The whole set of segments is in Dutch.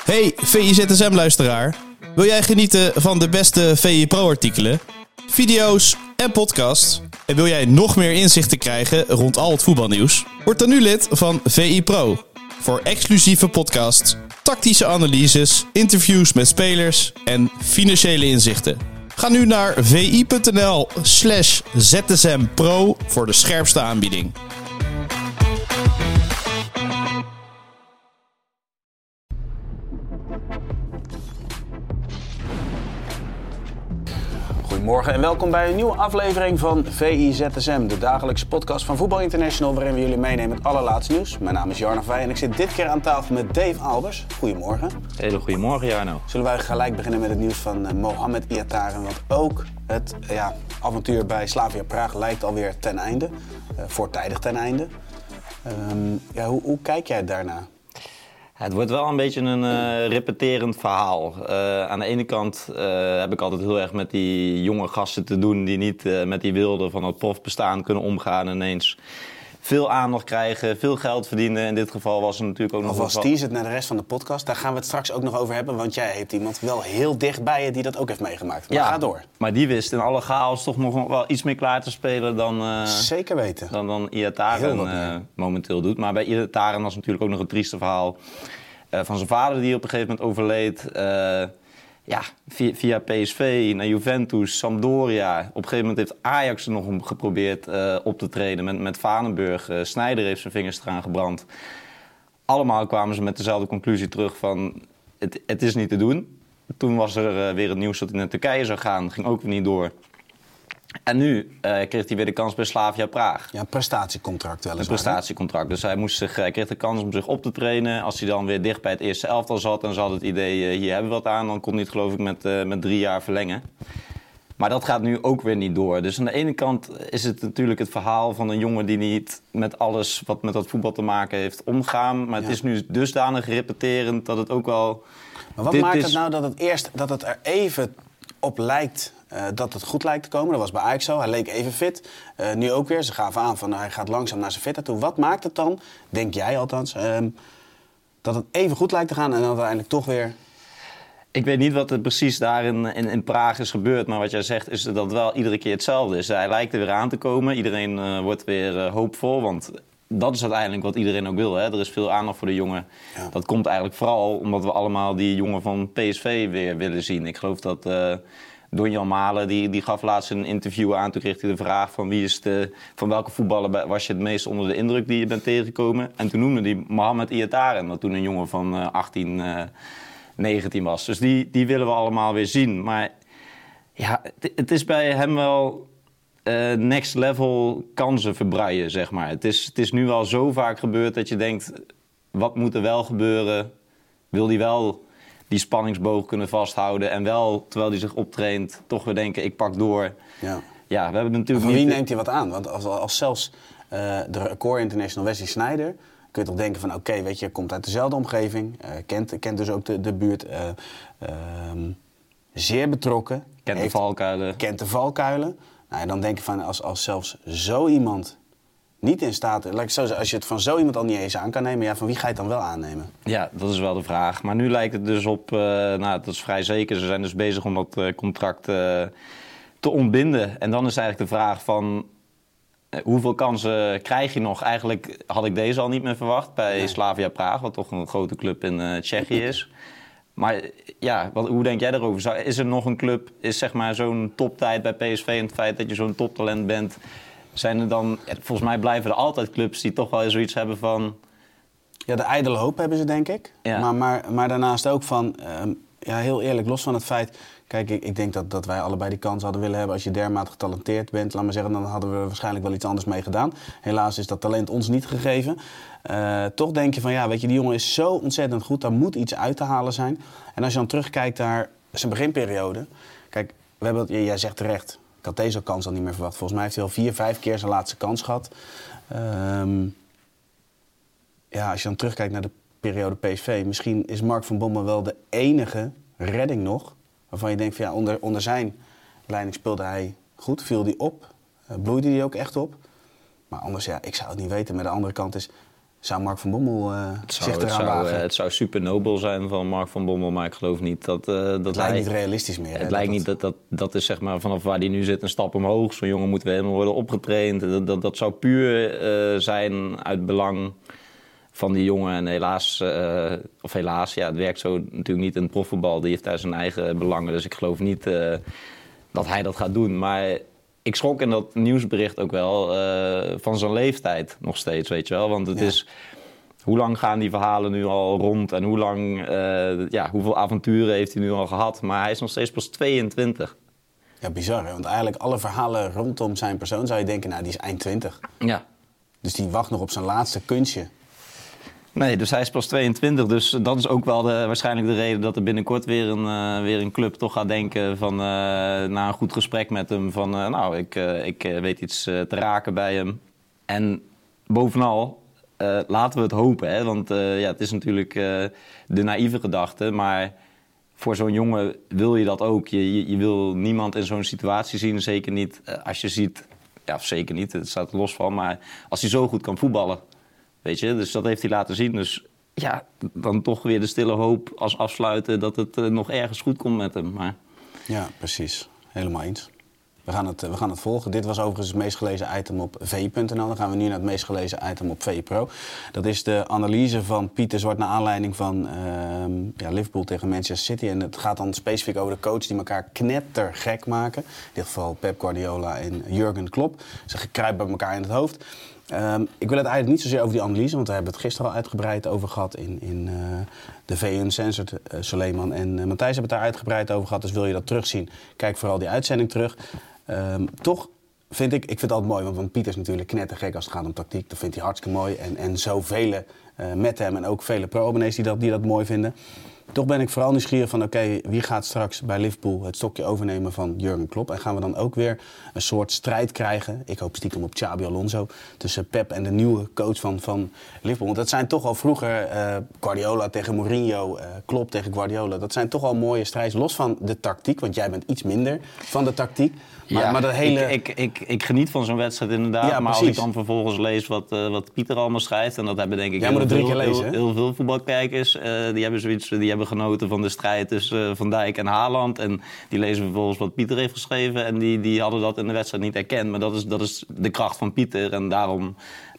Hey VIZSM-luisteraar. Wil jij genieten van de beste VI Pro-artikelen, video's en podcasts? En wil jij nog meer inzichten krijgen rond al het voetbalnieuws? Word dan nu lid van VI Pro. Voor exclusieve podcasts, tactische analyses, interviews met spelers en financiële inzichten. Ga nu naar vi.nl/ZSMPro voor de scherpste aanbieding. Goedemorgen en welkom bij een nieuwe aflevering van VIZSM, de dagelijkse podcast van Voetbal International, waarin we jullie meenemen met allerlaatste nieuws. Mijn naam is Jarno Vij en ik zit dit keer aan tafel met Dave Albers. Goedemorgen. Hele goedemorgen, Jarno. Zullen wij gelijk beginnen met het nieuws van Mohamed Ihataren, want ook het avontuur bij Slavia Praag lijkt alweer ten einde, voortijdig ten einde. Hoe kijk jij daarna? Het wordt wel een beetje een repeterend verhaal. Aan de ene kant heb ik altijd heel erg met die jonge gasten te doen die niet met die wilde van het profbestaan kunnen omgaan en ineens veel aandacht krijgen, veel geld verdienen. In dit geval was er natuurlijk ook nog... Alvast tease het naar de rest van de podcast. Daar gaan we het straks ook nog over hebben, want jij hebt iemand wel heel dicht bij je die dat ook heeft meegemaakt. Maar ja, ga door. Maar die wist in alle chaos toch nog wel iets meer klaar te spelen dan... Zeker weten. Dan Ihataren momenteel doet. Maar bij Ihataren was natuurlijk ook nog een trieste verhaal van zijn vader die op een gegeven moment overleed. Via PSV naar Juventus, Sampdoria. Op een gegeven moment heeft Ajax er nog geprobeerd op te treden met Vanenburg. Sneijder heeft zijn vingers eraan gebrand. Allemaal kwamen ze met dezelfde conclusie terug van het is niet te doen. Toen was er weer het nieuws dat hij naar Turkije zou gaan. Ging ook weer niet door. En nu kreeg hij weer de kans bij Slavia Praag. Ja, een prestatiecontract weliswaar. Een prestatiecontract. Dus hij kreeg de kans om zich op te trainen. Als hij dan weer dicht bij het eerste elftal zat en ze hadden het idee, hier hebben we wat aan. Dan kon hij het geloof ik met 3 jaar verlengen. Maar dat gaat nu ook weer niet door. Dus aan de ene kant is het natuurlijk het verhaal van een jongen die niet met alles wat met dat voetbal te maken heeft omgaan. Maar het is nu dusdanig repeterend dat het ook wel... Maar wat maakt het nou dat het er even op lijkt... dat het goed lijkt te komen? Dat was bij Ajax zo. Hij leek even fit. Nu ook weer. Ze gaven aan van hij gaat langzaam naar zijn fitheid toe. Wat maakt het dan, denk jij althans, dat het even goed lijkt te gaan en dan uiteindelijk toch weer... Ik weet niet wat er precies daar in Praag is gebeurd. Maar wat jij zegt is dat het wel iedere keer hetzelfde is. Hij lijkt er weer aan te komen. Iedereen wordt weer hoopvol. Want dat is uiteindelijk wat iedereen ook wil. Hè? Er is veel aandacht voor de jongen. Ja. Dat komt eigenlijk vooral omdat we allemaal die jongen van PSV weer willen zien. Ik geloof dat... Donjan Malen die gaf laatst een interview aan. Toen kreeg hij de vraag van van welke voetballer was je het meest onder de indruk die je bent tegengekomen. En toen noemde hij Mohamed Ihataren, wat toen een jongen van 18, 19 was. Dus die willen we allemaal weer zien. Maar ja, het is bij hem wel next level kansen verbreien, zeg maar. Het is nu al zo vaak gebeurd dat je denkt, wat moet er wel gebeuren? Wil hij wel die spanningsboog kunnen vasthouden en wel, terwijl hij zich optraint, toch weer denken, ik pak door. Ja, we hebben natuurlijk van wie neemt hij wat aan? Want als zelfs de record international Wesley Sneijder, kun je toch denken van oké, weet je, komt uit dezelfde omgeving, kent dus ook de buurt, zeer betrokken. Kent de valkuilen. Nou, dan denk je van als zelfs zo iemand niet in staat, als je het van zo iemand al niet eens aan kan nemen, van wie ga je het dan wel aannemen? Ja, dat is wel de vraag. Maar nu lijkt het dus op, dat is vrij zeker, ze zijn dus bezig om dat contract te ontbinden. En dan is eigenlijk de vraag van, hoeveel kansen krijg je nog? Eigenlijk had ik deze al niet meer verwacht bij Slavia Praag, wat toch een grote club in Tsjechië is. Maar ja, hoe denk jij daarover? Is er nog een club, is zeg maar zo'n toptijd bij PSV en het feit dat je zo'n toptalent bent... Zijn er dan, volgens mij blijven er altijd clubs die toch wel zoiets hebben van... Ja, de ijdele hoop hebben ze, denk ik. Ja. Maar daarnaast ook van, heel eerlijk, los van het feit... Kijk, ik denk dat wij allebei die kans hadden willen hebben. Als je dermate getalenteerd bent, laat maar zeggen, dan hadden we waarschijnlijk wel iets anders mee gedaan. Helaas is dat talent ons niet gegeven. Toch denk je van, weet je, die jongen is zo ontzettend goed. Daar moet iets uit te halen zijn. En als je dan terugkijkt naar zijn beginperiode... Kijk, jij zegt terecht... Ik had deze kans al niet meer verwacht. Volgens mij heeft hij al 4, 5 keer zijn laatste kans gehad. Als je dan terugkijkt naar de periode PSV... misschien is Mark van Bommel wel de enige redding nog... waarvan je denkt, van, onder zijn leiding speelde hij goed. Viel hij op. Bloeide hij ook echt op. Maar anders, ik zou het niet weten. Maar de andere kant is... Zou Mark van Bommel zich eraan wagen? Het zou super nobel zijn van Mark van Bommel, maar ik geloof niet dat het lijkt niet realistisch meer. Het lijkt niet dat is zeg maar vanaf waar hij nu zit een stap omhoog. Zo'n jongen moet weer helemaal worden opgetraind. Dat zou puur zijn uit belang van die jongen. En helaas, het werkt zo natuurlijk niet in het profvoetbal. Die heeft daar zijn eigen belangen. Dus ik geloof niet dat hij dat gaat doen. Maar ik schrok in dat nieuwsbericht ook wel van zijn leeftijd nog steeds, weet je wel. Want het is, hoe lang gaan die verhalen nu al rond? En hoeveel avonturen heeft hij nu al gehad? Maar hij is nog steeds pas 22. Ja, bizar hè? Want eigenlijk alle verhalen rondom zijn persoon zou je denken, nou die is eind 20. Ja. Dus die wacht nog op zijn laatste kunstje. Nee, dus hij is pas 22. Dus dat is ook wel waarschijnlijk de reden dat er binnenkort weer een club toch gaat denken van na een goed gesprek met hem van ik weet iets te raken bij hem. En bovenal laten we het hopen, hè? Want het is natuurlijk de naïeve gedachte, maar voor zo'n jongen wil je dat ook. Je wil niemand in zo'n situatie zien, zeker niet als je ziet, of zeker niet, het staat er los van, maar als hij zo goed kan voetballen. Weet je, dus dat heeft hij laten zien. Dus ja, dan toch weer de stille hoop als afsluiten dat het nog ergens goed komt met hem. Maar... Ja, precies. Helemaal eens. We gaan het volgen. Dit was overigens het meest gelezen item op VI.nl. Dan gaan we nu naar het meest gelezen item op VI Pro. Dat is de analyse van Pieter Zwart naar aanleiding van Liverpool tegen Manchester City. En het gaat dan specifiek over de coach die elkaar knettergek maken. In dit geval Pep Guardiola en Jurgen Klopp. Ze kruipen bij elkaar in het hoofd. Ik wil het eigenlijk niet zozeer over die analyse, want we hebben het gisteren al uitgebreid over gehad in de VU Uncensored. Suleiman en Matthijs hebben het daar uitgebreid over gehad, dus wil je dat terugzien, kijk vooral die uitzending terug. Toch vind ik vind het altijd mooi, want Pieter is natuurlijk knettergek als het gaat om tactiek. Dat vindt hij hartstikke mooi en zoveel met hem en ook vele pro-abonnees die dat mooi vinden. Toch ben ik vooral nieuwsgierig van wie gaat straks bij Liverpool het stokje overnemen van Jurgen Klopp. En gaan we dan ook weer een soort strijd krijgen, ik hoop stiekem op Xabi Alonso, tussen Pep en de nieuwe coach van Liverpool. Want dat zijn toch al vroeger Guardiola tegen Mourinho, Klopp tegen Guardiola. Dat zijn toch al mooie strijds, los van de tactiek, want jij bent iets minder van de tactiek. Maar dat hele... ik geniet van zo'n wedstrijd inderdaad, ja, maar als ik dan vervolgens lees wat Pieter allemaal schrijft, en dat hebben denk ik heel veel voetbalkijkers, die hebben genoten van de strijd tussen Van Dijk en Haaland. En die lezen vervolgens wat Pieter heeft geschreven en die hadden dat in de wedstrijd niet erkend. Maar dat is de kracht van Pieter en daarom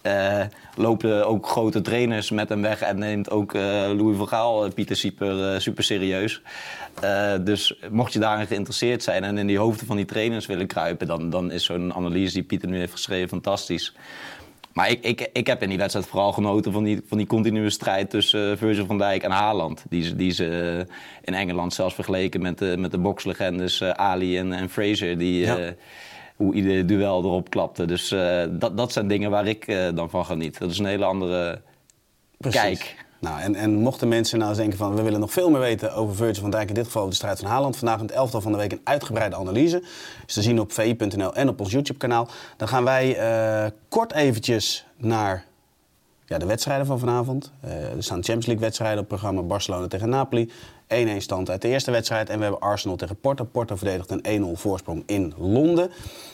lopen ook grote trainers met hem weg en neemt ook Louis van Gaal Pieter super serieus. Dus mocht je daarin geïnteresseerd zijn en in die hoofden van die trainers willen kruipen, dan is zo'n analyse die Pieter nu heeft geschreven fantastisch. Maar ik heb in die wedstrijd vooral genoten van die continue strijd tussen Virgil van Dijk en Haaland. Die ze in Engeland zelfs vergeleken met de bokslegendes Ali en Fraser. Hoe ieder duel erop klapte. Dus dat zijn dingen waar ik dan van geniet. Dat is een hele andere kijk. Nou, en mochten mensen nou eens denken van we willen nog veel meer weten over Virgil van Dijk, in dit geval over de strijd van Haaland. Vandaag in het elftal van de week een uitgebreide analyse. Is te zien op vi.nl en op ons YouTube-kanaal. Dan gaan wij kort eventjes naar de wedstrijden van vanavond. Er staan Champions League wedstrijden op het programma. Barcelona tegen Napoli. 1-1 stand uit de eerste wedstrijd. En we hebben Arsenal tegen Porto. Porto verdedigt een 1-0 voorsprong in Londen.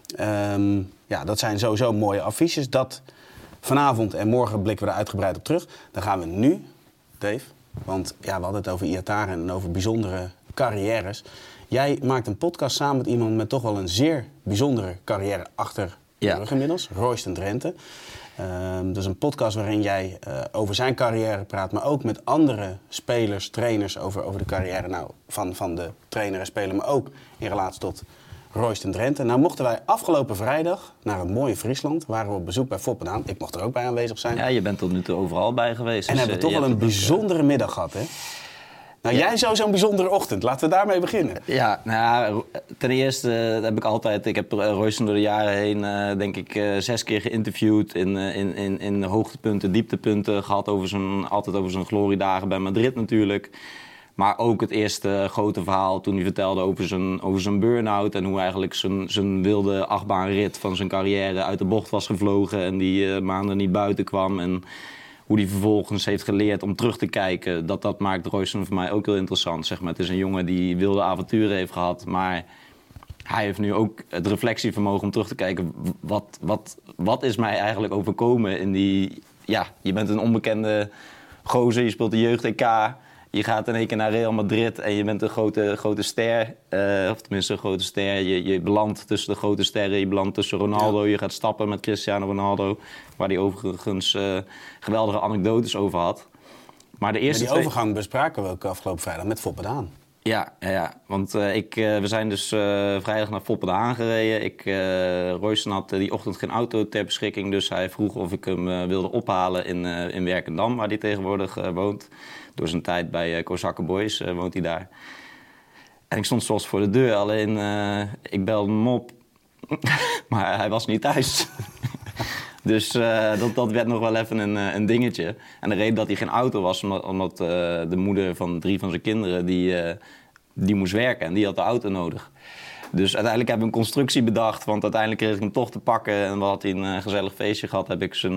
Dat zijn sowieso mooie affiches. Dat vanavond en morgen blikken we er uitgebreid op terug. Dan gaan we nu, Dave, want we hadden het over Iataren en over bijzondere carrières. Jij maakt een podcast samen met iemand met toch wel een zeer bijzondere carrière achter de rug inmiddels. Royston Drenthe. Dus een podcast waarin jij over zijn carrière praat, maar ook met andere spelers, trainers over de carrière van de trainer en speler, maar ook in relatie tot Royston Drenthe. Nou mochten wij afgelopen vrijdag naar een mooie Friesland. Waren we op bezoek bij Foppenaan. Ik mocht er ook bij aanwezig zijn. Ja, je bent tot nu toe overal bij geweest. En dus hebben we toch wel een bijzondere middag gehad, hè? Nou, jij zou zo'n bijzondere ochtend. Laten we daarmee beginnen. Ja, ten eerste heb ik altijd... Ik heb Royston door de jaren heen, denk ik, 6 keer geïnterviewd. In hoogtepunten, dieptepunten. Gehad altijd over zijn gloriedagen bij Madrid natuurlijk. Maar ook het eerste grote verhaal toen hij vertelde over zijn burn-out. En hoe eigenlijk zijn wilde achtbaanrit van zijn carrière uit de bocht was gevlogen. En die maanden niet buiten kwam. En hoe hij vervolgens heeft geleerd om terug te kijken. Dat maakt Royston voor mij ook heel interessant. Zeg maar. Het is een jongen die wilde avonturen heeft gehad. Maar hij heeft nu ook het reflectievermogen om terug te kijken. Wat is mij eigenlijk overkomen in je bent een onbekende gozer, je speelt de jeugd-EK. Je gaat in één keer naar Real Madrid en je bent een grote ster. Of tenminste een grote ster. Je belandt tussen de grote sterren. Je belandt tussen Ronaldo. Ja. Je gaat stappen met Cristiano Ronaldo. Waar hij overigens geweldige anekdotes over had. Maar de eerste die overgang bespraken we ook afgelopen vrijdag met Foppe de Haan. Ja. Want we zijn dus vrijdag naar Foppe de Haan gereden. Royston had die ochtend geen auto ter beschikking. Dus hij vroeg of ik hem wilde ophalen in Werkendam, waar hij tegenwoordig woont. Door zijn tijd bij Kozakken Boys woont hij daar. En ik stond zoals voor de deur. Alleen, ik belde hem op. Maar hij was niet thuis. Dus dat werd nog wel even een dingetje. En de reden dat hij geen auto was, omdat de moeder van 3 van zijn kinderen, die moest werken en die had de auto nodig. Dus uiteindelijk hebben we een constructie bedacht, want uiteindelijk kreeg ik hem toch te pakken. En we hadden een gezellig feestje gehad, heb ik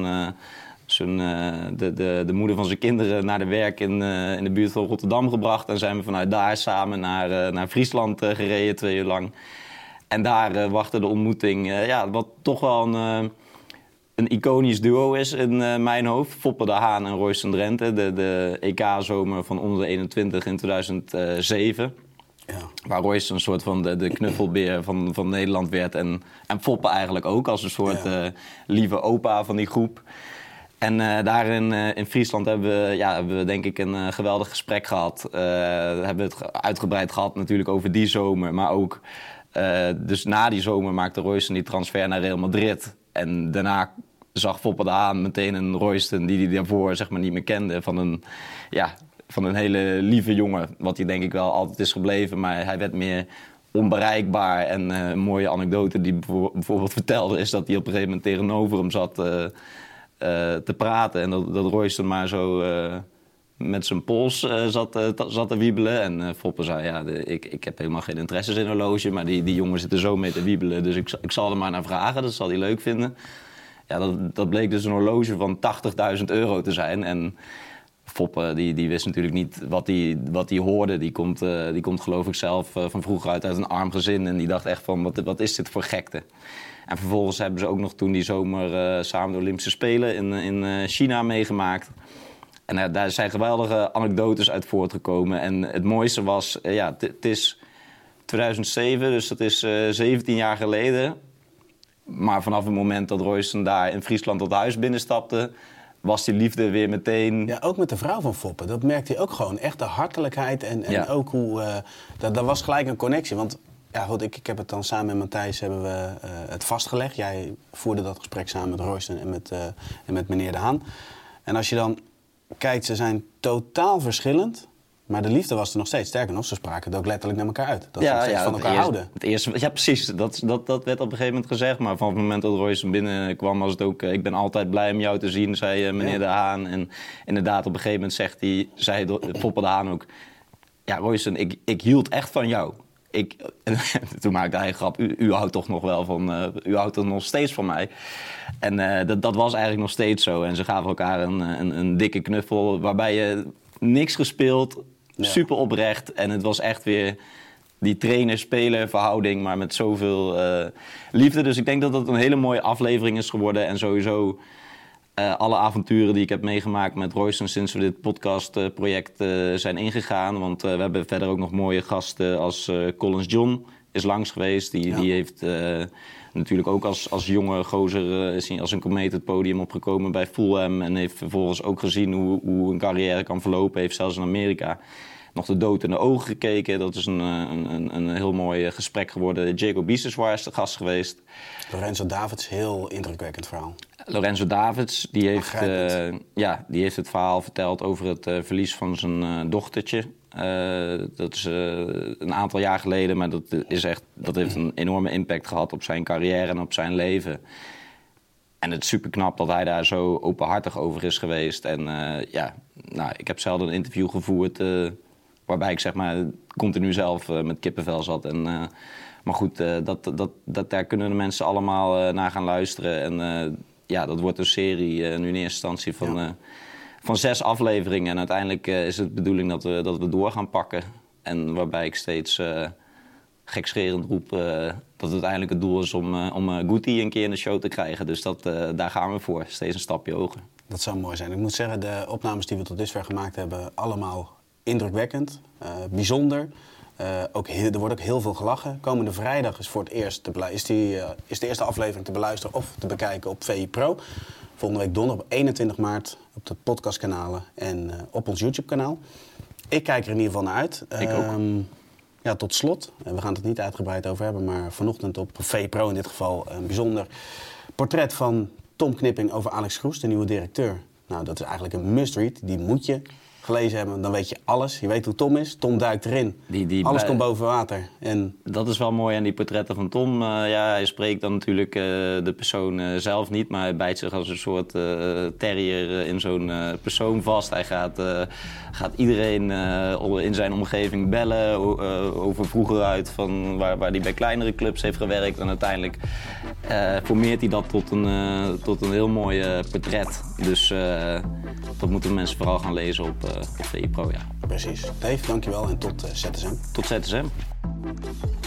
de moeder van zijn kinderen naar de werk in de buurt van Rotterdam gebracht. En zijn we vanuit daar samen naar Friesland gereden, 2 uur lang. En daar wachtte de ontmoeting, wat toch wel een iconisch duo is in mijn hoofd. Foppe de Haan en Royston Drenthe. De EK-zomer van onder de 21 in 2007. Ja. Waar Royston een soort van de knuffelbeer van Nederland werd. En Foppe eigenlijk ook als een soort lieve opa van die groep. En daar in Friesland hebben we denk ik een geweldig gesprek gehad. Hebben we het uitgebreid gehad natuurlijk over die zomer. Maar ook dus na die zomer maakte Royston die transfer naar Real Madrid. En daarna zag Foppe de Haan meteen een Royston die hij daarvoor zeg maar niet meer kende. Van een hele lieve jongen. Wat hij denk ik wel altijd is gebleven. Maar hij werd meer onbereikbaar. En een mooie anekdote die bijvoorbeeld vertelde is dat hij op een gegeven moment tegenover hem zat te praten. En dat Royston maar zo met zijn pols zat te wiebelen. En Foppe zei, ik heb helemaal geen interesses in horloge. Maar die jongen zit er zo mee te wiebelen. Dus ik zal er maar naar vragen. Dat zal hij leuk vinden. Ja, dat bleek dus een horloge van €80.000 te zijn. En Foppe die wist natuurlijk niet wat hij hoorde. Die komt geloof ik zelf van vroeger uit een arm gezin. En die dacht echt van, wat is dit voor gekte? En vervolgens hebben ze ook nog toen die zomer samen de Olympische Spelen in China meegemaakt. En daar zijn geweldige anekdotes uit voortgekomen. En het mooiste was, het is 2007, dus dat is 17 jaar geleden. Maar vanaf het moment dat Royston daar in Friesland het huis binnenstapte, was die liefde weer meteen... Ja, ook met de vrouw van Foppe. Dat merkte hij ook gewoon. Echt de hartelijkheid en ook hoe... Dat was gelijk een connectie. Want ja, goed, ik heb het dan samen met Matthijs hebben we het vastgelegd. Jij voerde dat gesprek samen met Royston en met meneer De Haan. En als je dan kijkt, ze zijn totaal verschillend. Maar de liefde was er nog steeds. Sterker nog, ze spraken het ook letterlijk naar elkaar uit. Dat ze nog steeds van elkaar houden. Ja, precies. Dat werd op een gegeven moment gezegd. Maar van het moment dat Royston binnenkwam was het ook... ik ben altijd blij om jou te zien, zei meneer De Haan. En inderdaad, op een gegeven moment zei Foppe De Haan ook... Ja, Royston, ik hield echt van jou. Toen maakte hij een grap. U houdt toch nog wel van... u houdt er nog steeds van mij. En dat was eigenlijk nog steeds zo. En ze gaven elkaar een dikke knuffel... waarbij je niks gespeeld... Super oprecht. En het was echt weer die trainer-speler verhouding, maar met zoveel liefde. Dus ik denk dat dat een hele mooie aflevering is geworden. En sowieso alle avonturen die ik heb meegemaakt met Royston sinds we dit podcastproject zijn ingegaan. Want we hebben verder ook nog mooie gasten als Collins John is langs geweest. Die heeft natuurlijk ook als jonge gozer is hij als een komeet het podium opgekomen bij Fulham. En heeft vervolgens ook gezien hoe een carrière kan verlopen. Heeft zelfs in Amerika nog de dood in de ogen gekeken. Dat is een heel mooi gesprek geworden. Jacob Biseswar is de gast geweest. Lorenzo Davids, heel indrukwekkend verhaal. Lorenzo Davids, die heeft het verhaal verteld over het verlies van zijn dochtertje. Dat is een aantal jaar geleden, maar dat heeft een enorme impact gehad op zijn carrière en op zijn leven. En het is super knap dat hij daar zo openhartig over is geweest. En ik heb zelden een interview gevoerd waarbij ik zeg maar continu zelf met kippenvel zat. Maar goed, daar kunnen de mensen allemaal naar gaan luisteren. En dat wordt een serie nu in eerste instantie van 6 afleveringen. En uiteindelijk is het de bedoeling dat we door gaan pakken. En waarbij ik steeds gekscherend roep dat het uiteindelijk het doel is om Guti een keer in de show te krijgen. Dus daar gaan we voor. Steeds een stapje hoger. Dat zou mooi zijn. Ik moet zeggen, de opnames die we tot dusver gemaakt hebben, allemaal indrukwekkend, bijzonder. Er wordt ook heel veel gelachen. Komende vrijdag is voor het eerst is de eerste aflevering te beluisteren of te bekijken op VI Pro. Volgende week donderdag op 21 maart op de podcastkanalen en op ons YouTube-kanaal. Ik kijk er in ieder geval naar uit. Ik ook. Ja, tot slot, we gaan het niet uitgebreid over hebben, maar vanochtend op VI Pro in dit geval een bijzonder portret van Tom Knipping over Alex Kroes, de nieuwe directeur. Nou, dat is eigenlijk een must-read. Die moet je gelezen hebben. Dan weet je alles. Je weet hoe Tom is. Tom duikt erin. Alles komt boven water. En dat is wel mooi aan die portretten van Tom. Hij spreekt dan natuurlijk de persoon zelf niet, maar hij bijt zich als een soort terrier in zo'n persoon vast. Hij gaat iedereen in zijn omgeving bellen over vroeger uit, van waar hij bij kleinere clubs heeft gewerkt. En uiteindelijk formeert hij dat tot een heel mooi portret. Dus dat moeten mensen vooral gaan lezen op VI Pro. Ja. Precies. Dave, dankjewel en tot ZSM. Tot ZSM.